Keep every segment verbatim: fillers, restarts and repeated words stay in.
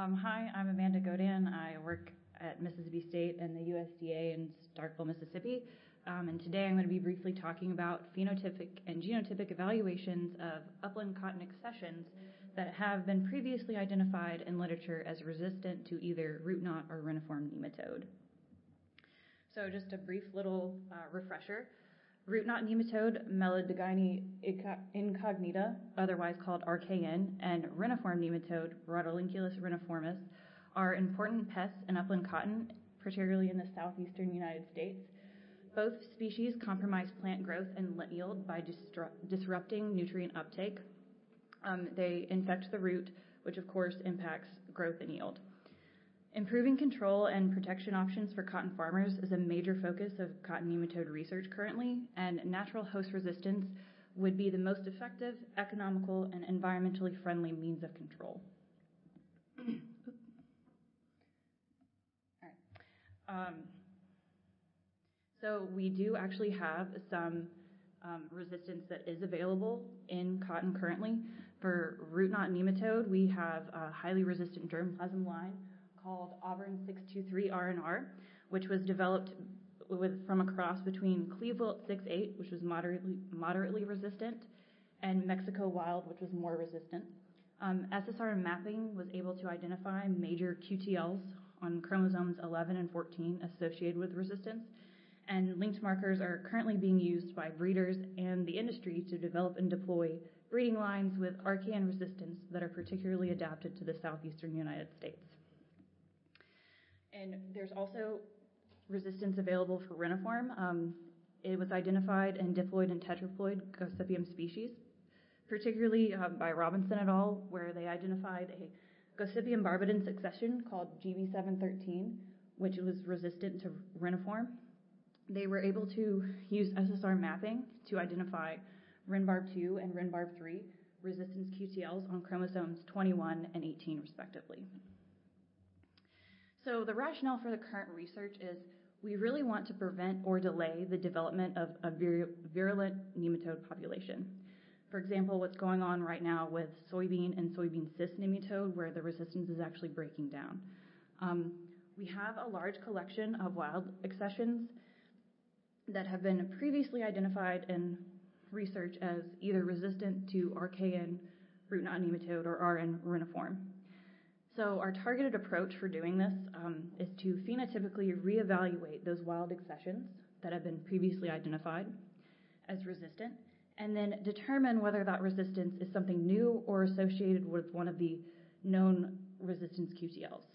Um, hi, I'm Amanda Godin. I work at Mississippi State and the U S D A in Starkville, Mississippi. Um, and today I'm going to be briefly talking about phenotypic and genotypic evaluations of upland cotton accessions that have been previously identified in literature as resistant to either root knot or reniform nematode. So just a brief little uh, refresher. Root knot nematode, Melodagine incognita, otherwise called R K N, and reniform nematode, Rhodolinculus reniformis, are important pests in upland cotton, particularly in the southeastern United States. Both species compromise plant growth and yield by disrupt, disrupting nutrient uptake. Um, they infect the root, which of course impacts growth and yield. Improving control and protection options for cotton farmers is a major focus of cotton nematode research currently, and natural host resistance would be the most effective, economical, and environmentally friendly means of control. All right. Um, so we do actually have some um, resistance that is available in cotton currently. For root knot nematode, we have a highly resistant germplasm line called Auburn six two three R N R, which was developed with, from a cross between Cleveland six eight, which was moderately, moderately resistant, and Mexico Wild, which was more resistant. Um, S S R mapping was able to identify major Q T Ls on chromosomes eleven and fourteen associated with resistance, and linked markers are currently being used by breeders and the industry to develop and deploy breeding lines with R K N resistance that are particularly adapted to the southeastern United States. And there's also resistance available for reniform. Um, it was identified and diploid in tetraploid Gossypium species, particularly uh, by Robinson et al., where they identified a Gossypium barbidans accession called G B seven thirteen, which was resistant to reniform. They were able to use S S R mapping to identify Rinbarb two and Rinbarb three resistance Q T Ls on chromosomes twenty-one and eighteen, respectively. So the rationale for the current research is we really want to prevent or delay the development of a vir virulent nematode population. For example, what's going on right now with soybean and soybean cyst nematode, where the resistance is actually breaking down. Um, we have a large collection of wild accessions that have been previously identified in research as either resistant to R K N, root knot nematode, or R N reniform. So our targeted approach for doing this um, is to phenotypically reevaluate those wild accessions that have been previously identified as resistant, and then determine whether that resistance is something new or associated with one of the known resistance Q T Ls.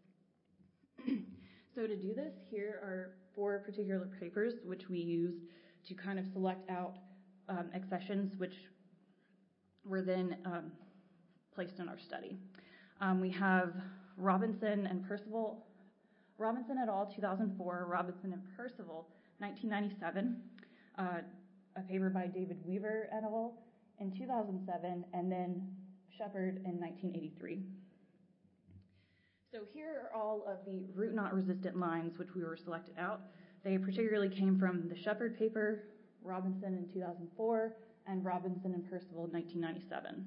So to do this, here are four particular papers which we used to kind of select out um, accessions which were then um, placed in our study. Um, we have Robinson and Percival, Robinson et al. two thousand four, Robinson and Percival nineteen ninety-seven, uh, a paper by David Weaver et al. In two thousand seven, and then Shepard in nineteen eighty-three. So here are all of the root knot resistant lines which we were selected out. They particularly came from the Shepard paper, Robinson in two thousand four, and Robinson and Percival in nineteen ninety-seven.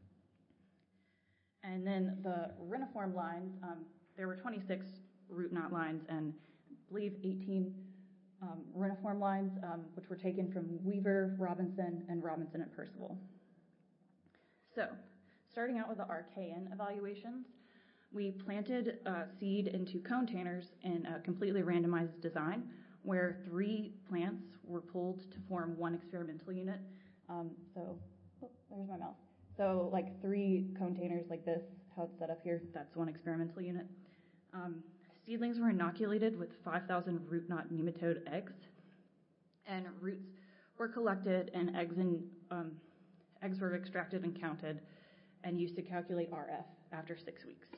And then the reniform lines, um, there were twenty-six root knot lines and I believe eighteen um, reniform lines, um, which were taken from Weaver, Robinson, and Robinson and Percival. So, starting out with the R K N evaluations, we planted uh, seed into containers in a completely randomized design where three plants were pulled to form one experimental unit. Um, so, oh, there's my mouse. So like three containers like this, how it's set up here, that's one experimental unit. Um, seedlings were inoculated with five thousand root knot nematode eggs, and roots were collected and eggs, and, um, eggs were extracted and counted and used to calculate R F after six weeks.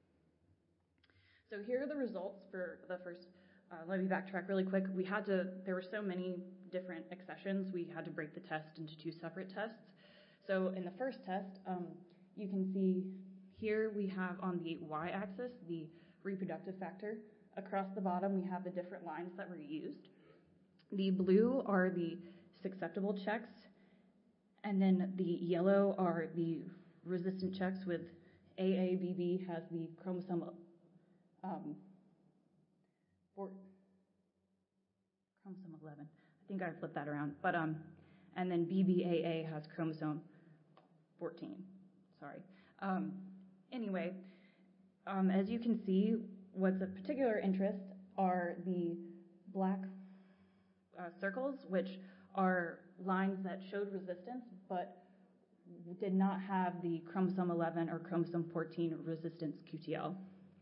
So here are the results for the first, uh, let me backtrack really quick. We had to, there were so many different accessions, we had to break the test into two separate tests. So in the first test, um, you can see here we have on the y-axis the reproductive factor. Across the bottom, we have the different lines that were used. The blue are the susceptible checks, and then the yellow are the resistant checks with A A B B has the chromosome um, four, chromosome eleven. I think I flipped that around, but um, and then B B A A has chromosome fourteen. Sorry. Um, anyway, um, as you can see, what's of particular interest are the black uh, circles, which are lines that showed resistance, but did not have the chromosome eleven or chromosome fourteen resistance Q T L.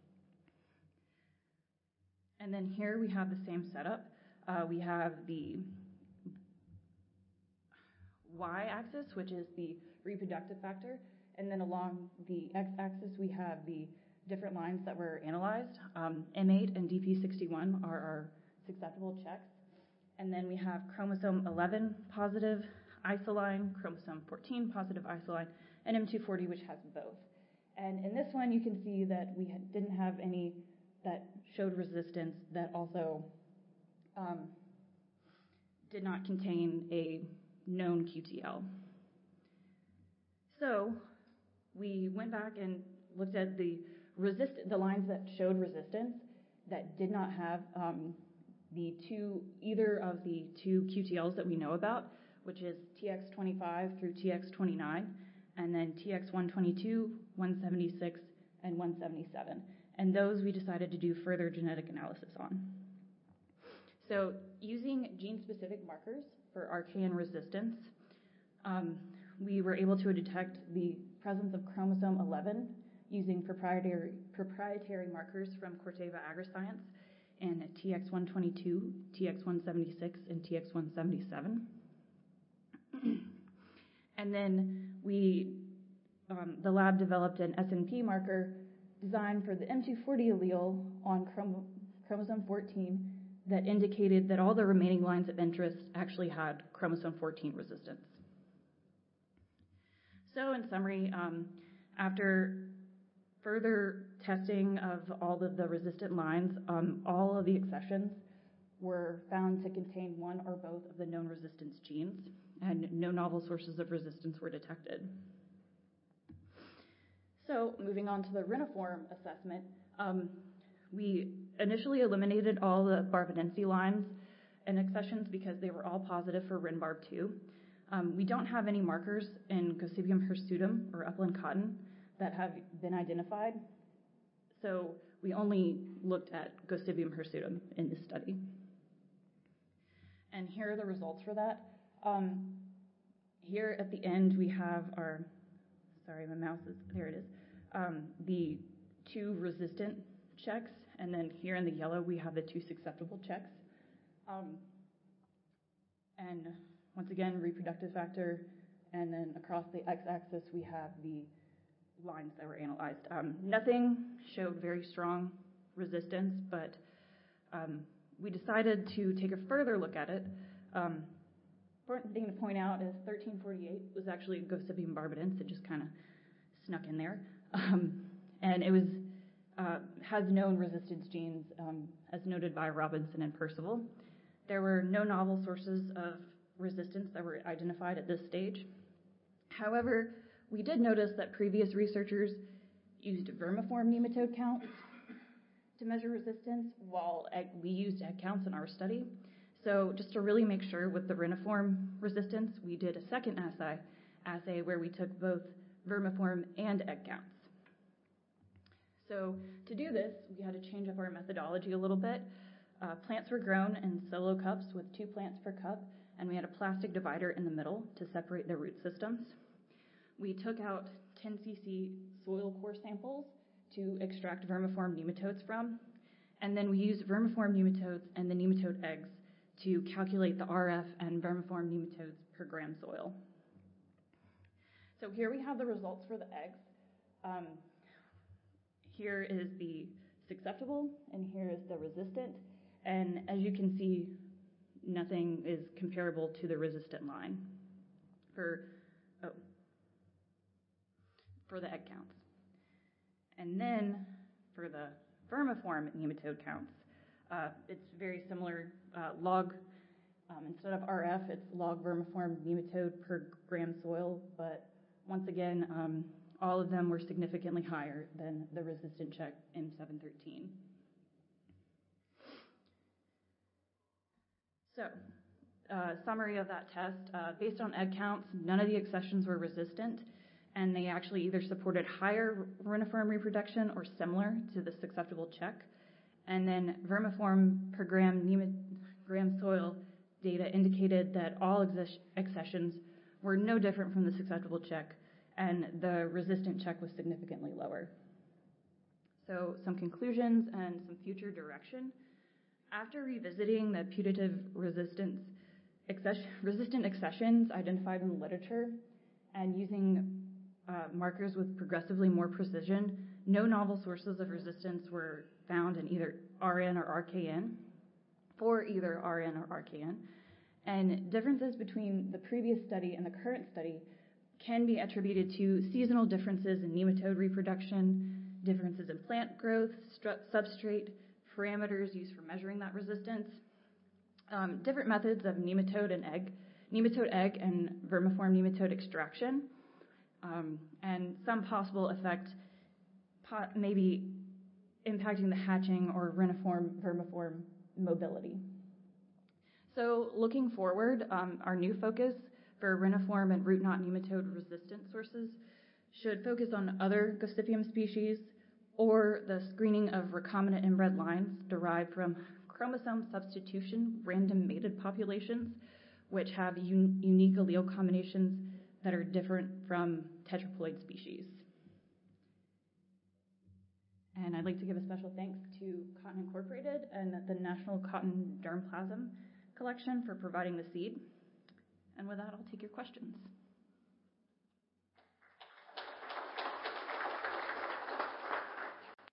And then here we have the same setup. Uh, we have the y-axis, which is the reproductive factor, and then along the x-axis we have the different lines that were analyzed. Um, M eight and D P sixty-one are our susceptible checks. And then we have chromosome eleven positive isoline, chromosome fourteen positive isoline, and M two forty, which has both. And in this one, you can see that we had, didn't have any that showed resistance that also um, did not contain a known Q T L. So we went back and looked at the resist the lines that showed resistance that did not have um, the two either of the two Q T Ls that we know about, which is T X twenty-five through T X twenty-nine, and then T X one twenty-two, one seventy-six, and one seventy-seven. And those we decided to do further genetic analysis on. So using gene-specific markers for R K N resistance, um, we were able to detect the presence of chromosome eleven using proprietary, proprietary markers from Corteva AgriScience in T X one twenty-two, T X one seventy-six, and T X one seventy-seven. And then we, um, the lab developed an S N P marker designed for the M two forty allele on chrom chromosome fourteen that indicated that all the remaining lines of interest actually had chromosome fourteen resistance. So in summary, um, after further testing of all of the resistant lines, um, all of the accessions were found to contain one or both of the known resistance genes, and no novel sources of resistance were detected. So moving on to the reniform assessment, um, we initially eliminated all the barbadense lines and accessions because they were all positive for rinbarb two. Um, we don't have any markers in Gossypium hirsutum or upland cotton that have been identified, so we only looked at Gossypium hirsutum in this study. And here are the results for that. Um, here at the end we have our, sorry, my mouse is, there it is, um, the two resistant checks, and then here in the yellow we have the two susceptible checks. Um, and once again, reproductive factor, and then across the x-axis we have the lines that were analyzed. Um, nothing showed very strong resistance, but um, we decided to take a further look at it. Um, important thing to point out is thirteen forty-eight was actually Gossypium barbadense. It just kind of snuck in there. Um, and it was uh, has known resistance genes, um, as noted by Robinson and Percival. There were no novel sources of resistance that were identified at this stage. However, we did notice that previous researchers used vermiform nematode counts to measure resistance, while egg, we used egg counts in our study. So just to really make sure with the reniform resistance, we did a second assay, assay where we took both vermiform and egg counts. So to do this, we had to change up our methodology a little bit. Uh, plants were grown in solo cups with two plants per cup, and we had a plastic divider in the middle to separate the root systems. We took out ten C C soil core samples to extract vermiform nematodes from, and then we used vermiform nematodes and the nematode eggs to calculate the R F and vermiform nematodes per gram soil. So here we have the results for the eggs. Um, here is the susceptible, and here is the resistant, and as you can see, nothing is comparable to the resistant line for, oh, for the egg counts. And then for the vermiform nematode counts, uh, it's very similar, uh, log, um, instead of R F, it's log vermiform nematode per gram soil, but once again, um, all of them were significantly higher than the resistant check M seven thirteen. So, uh, summary of that test, uh, based on egg counts, none of the accessions were resistant, and they actually either supported higher reniform reproduction or similar to this acceptable check. And then vermiform per gram, gram soil data indicated that all accessions were no different from this acceptable check, and the resistant check was significantly lower. So some conclusions and some future direction. After revisiting the putative resistance, accession, resistant accessions identified in the literature and using uh, markers with progressively more precision, no novel sources of resistance were found in either R N or R K N, for either R N or R K N. And differences between the previous study and the current study can be attributed to seasonal differences in nematode reproduction, differences in plant growth, substrate, parameters used for measuring that resistance, um, different methods of nematode and egg, nematode egg and vermiform nematode extraction, um, and some possible effect po- maybe impacting the hatching or reniform vermiform mobility. So looking forward, um, our new focus for reniform and root knot nematode resistant sources should focus on other Gossypium species or the screening of recombinant inbred lines derived from chromosome substitution random mated populations, which have un- unique allele combinations that are different from tetraploid species. And I'd like to give a special thanks to Cotton Incorporated and the National Cotton Germplasm Collection for providing the seed. And with that, I'll take your questions.